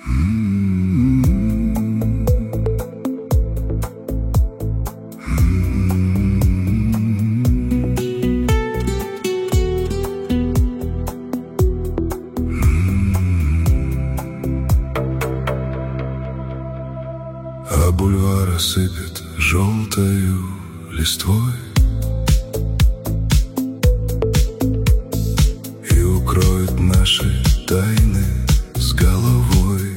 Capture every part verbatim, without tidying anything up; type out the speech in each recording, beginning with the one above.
А бульвар осыпет желтою листвой и укроет наши тайны с головой.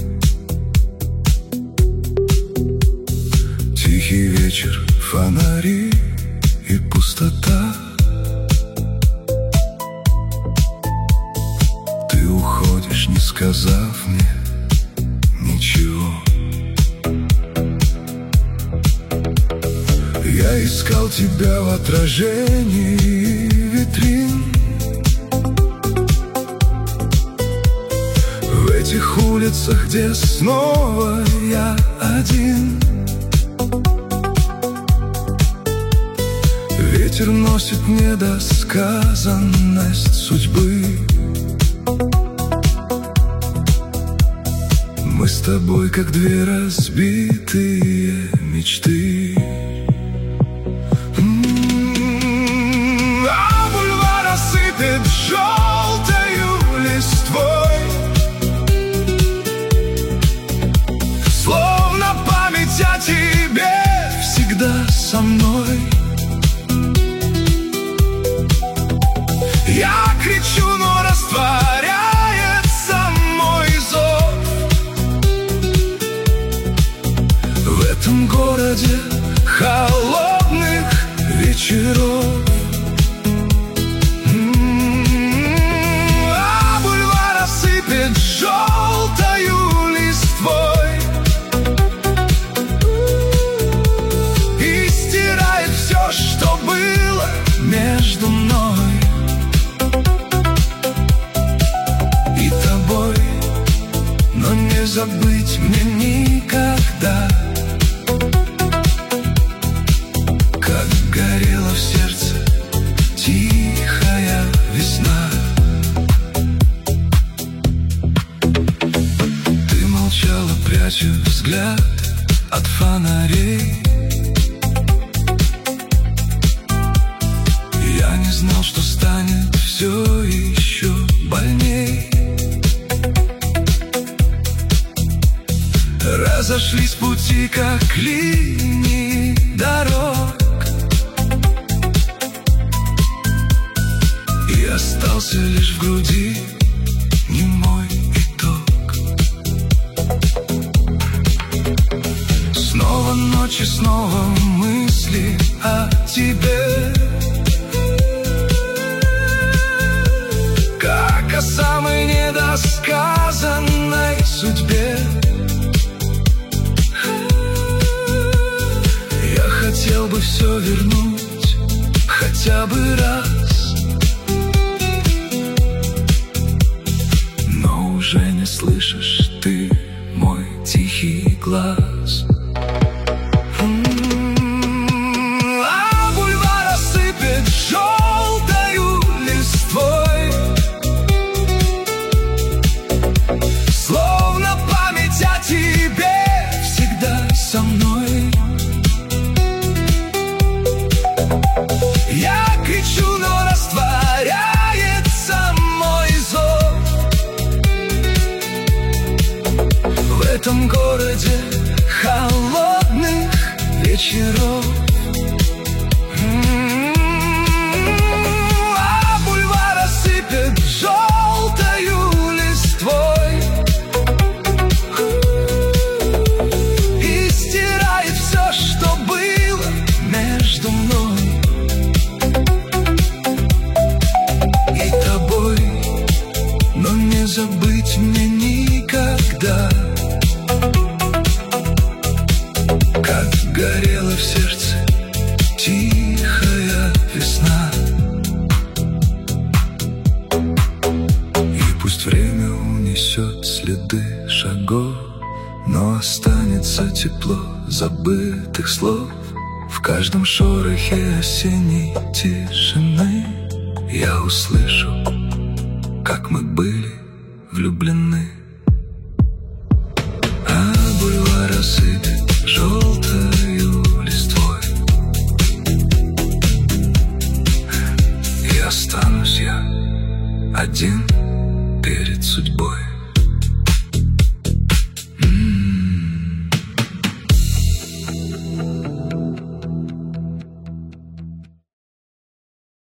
Тихий вечер, фонари и пустота. Ты уходишь, не сказав мне ничего. Я искал тебя в отражении витрин, в этих улицах, где снова я один. Ветер носит недосказанность судьбы. Мы с тобой, как две разбитые мечты. А бульвар осыпет желтою листвой, словно память о тебе всегда со мной. Я кричу, но растворяется мой зов. В этом городе холодных вечеров. А бульвар осыпет желтою листвой и стирает все, что было между мной и тобой. Но не забыть мне никогда, как горела в сердце тихая весна. Ты молчала, пряча взгляд от фонарей. Я не знал, что станет все еще больней. Разошлись пути, как линии дорог, и остался лишь в груди немой итог. Снова ночь и снова мысли о тебе, как о самой недосказанной судьбе. Я хотел бы все вернуть хотя бы раз, но уже не слышишь ты мой тихий глаз. А бульвар осыпет желтою листвой, словно память о тебе всегда со мной. Я кричу, но растворяется мой зов. В этом городе холодных вечеров. А бульвар осыпет желтою листвой и стирает все, что было между мной и тобой. Но не забыть мне никогда, как горела в сердце тихая весна. И пусть время унесет следы шагов, но останется тепло забытых слов. В каждом шорохе осенней тишины я услышу, как мы были влюблены. один перед судьбой.